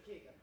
K かな。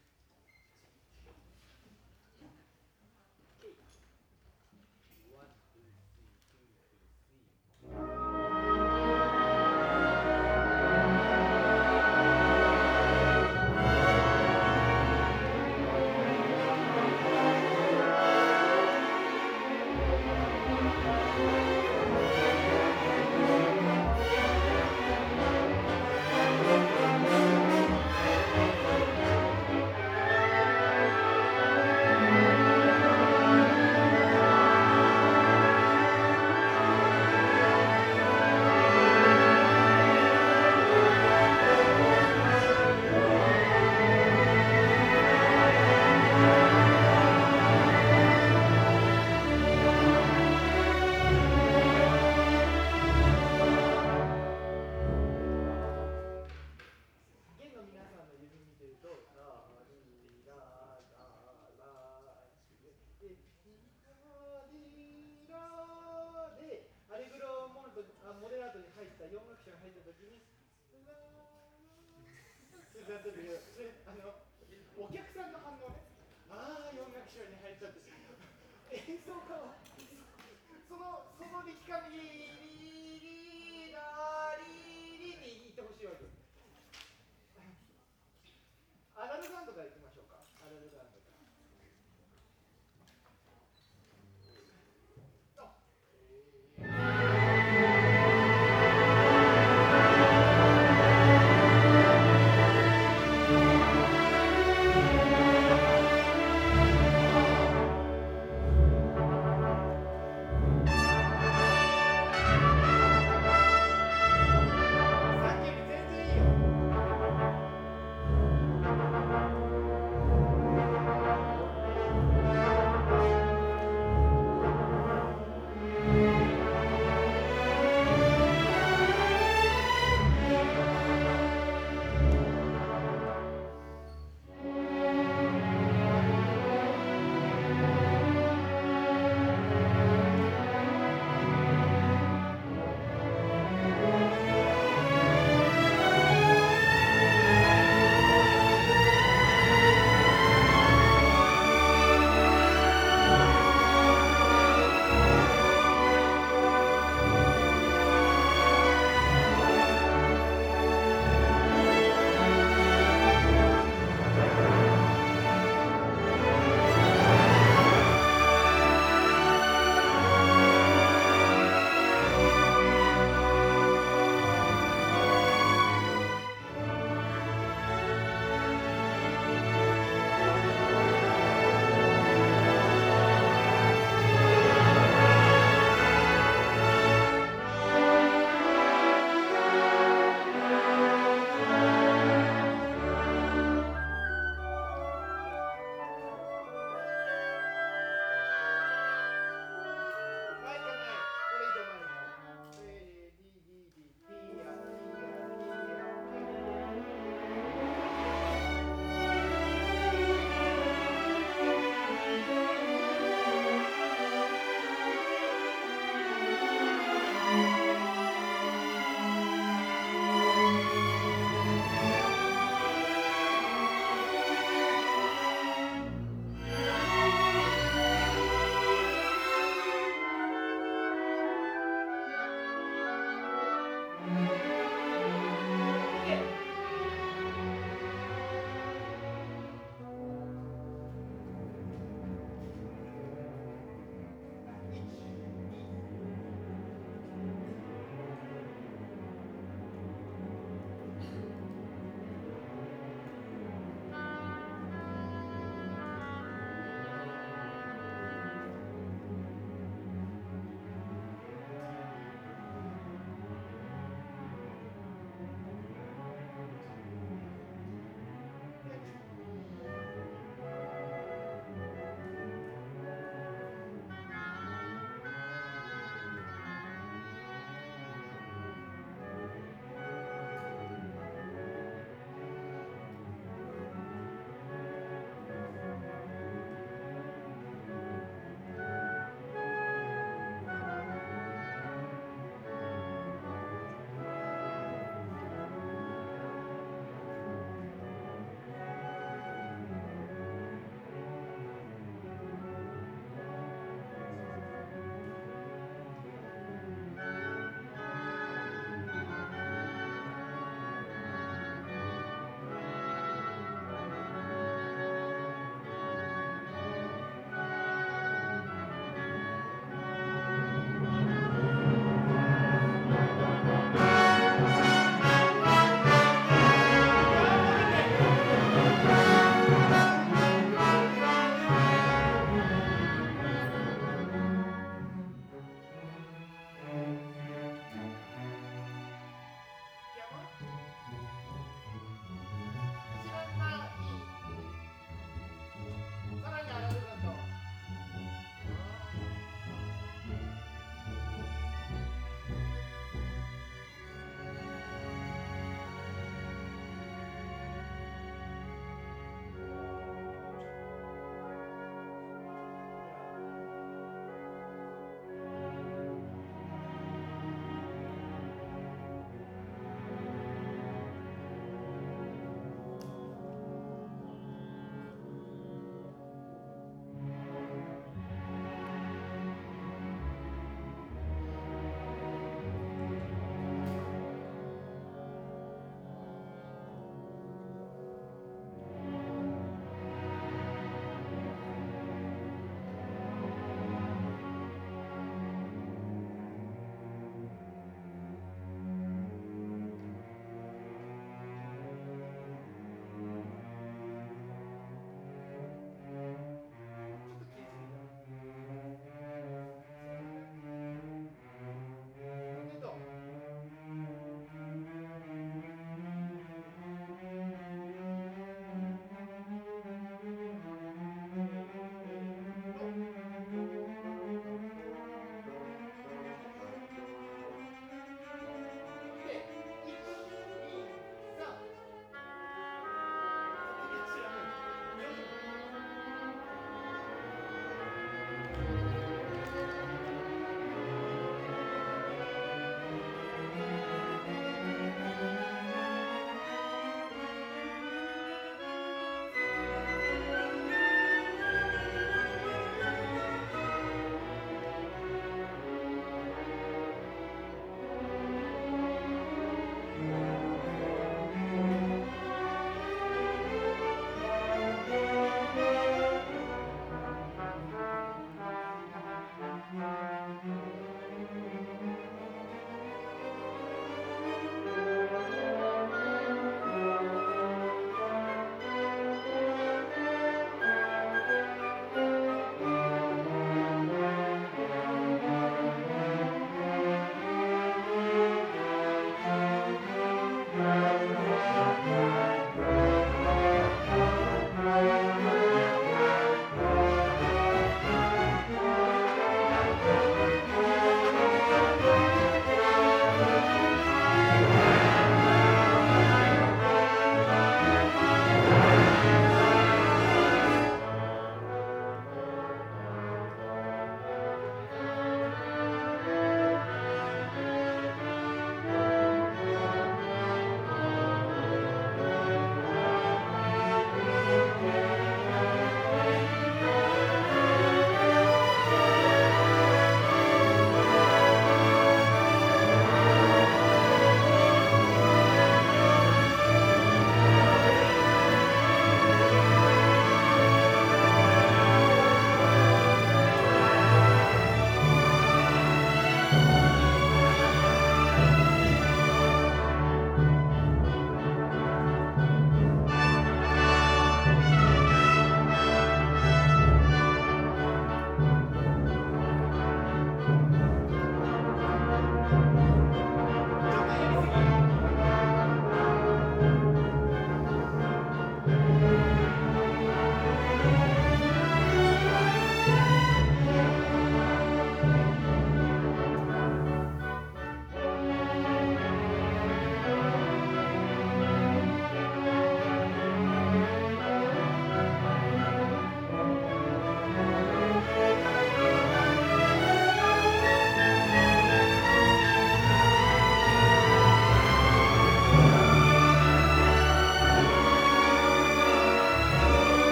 弦の皆さんの指見てると、ラリラララでリラでアレグロモデラートに入った4楽章が入ったときにラってなった時お客さんの反応ね、ああ4楽章に入ったって演奏家はその力感にリラリリって言ってほしいわけです。アラルガンドからいきましょうか。アラルガンドから。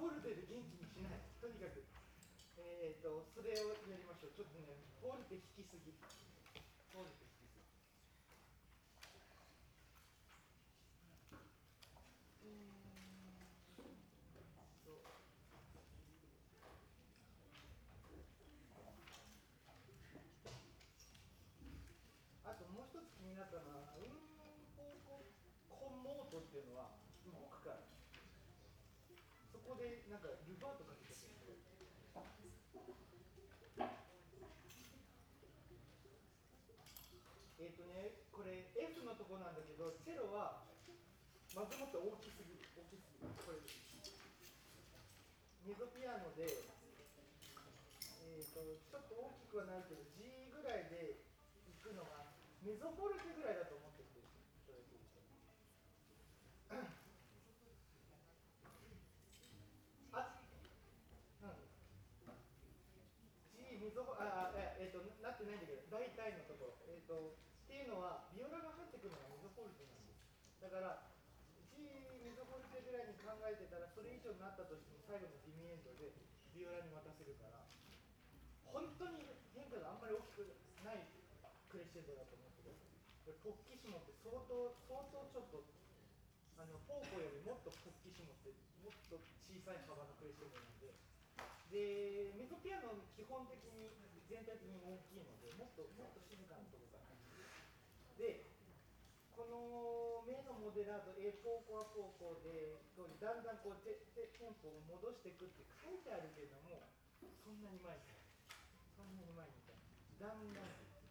フォルテで元気にしない。とにかく、それをやりましょう。ちょっとね、フォルテ弾きすぎ。フォルテ弾きすぎ。あともう一つ気になったのは、コンモートっていうのは動くから。そこでなんかルバートかけてる。これ F のとこなんだけど、チェロはまずもって大きすぎる。大きすぎる。これメゾピアノで、ちょっと大きくはないけど G ぐらいでいくのがメゾフォルテぐらいだと思ってくれる人いただけると。あ、うん。G メゾフォなってないんだけど、大体のところ。っていうのはビオラが入ってくるのがメゾフォルテなんです。だから G メゾフォルテぐらいに考えてたら、それ以上になったとしても最後のディミエンドでビオラに渡せるから、本当に変化があんまり大きくないクレッシェンドだと思ってください。ポッキシモって相当ちょっとフォーコよりもっとポッキシモってもっと小さい幅のクレッシェンドなんで、メゾピアノ基本的に全体的に大きいので、もっと静かなところがで、この目のモデラート A ポーコはポーコでだんだんこうテンポを戻していくって書いてあるけども、そんなに前にそんなに前にだんだん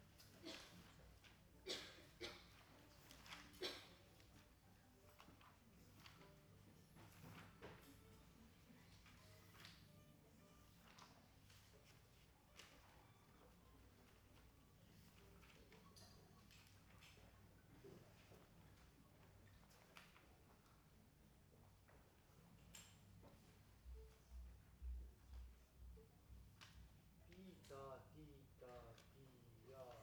ピーター、ピーター、ピーヤー、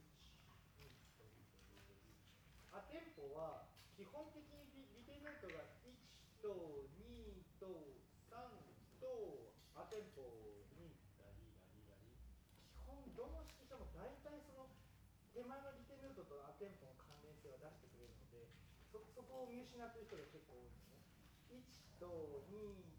アテンポは基本的にリテノートが1と2と3とアテンポ2ラリラリラリ、基本どの指揮者も大体その手前のリテノートとアテンポの関連性は出してくれるので、そこを見失っている人が結構多いんですね。1と2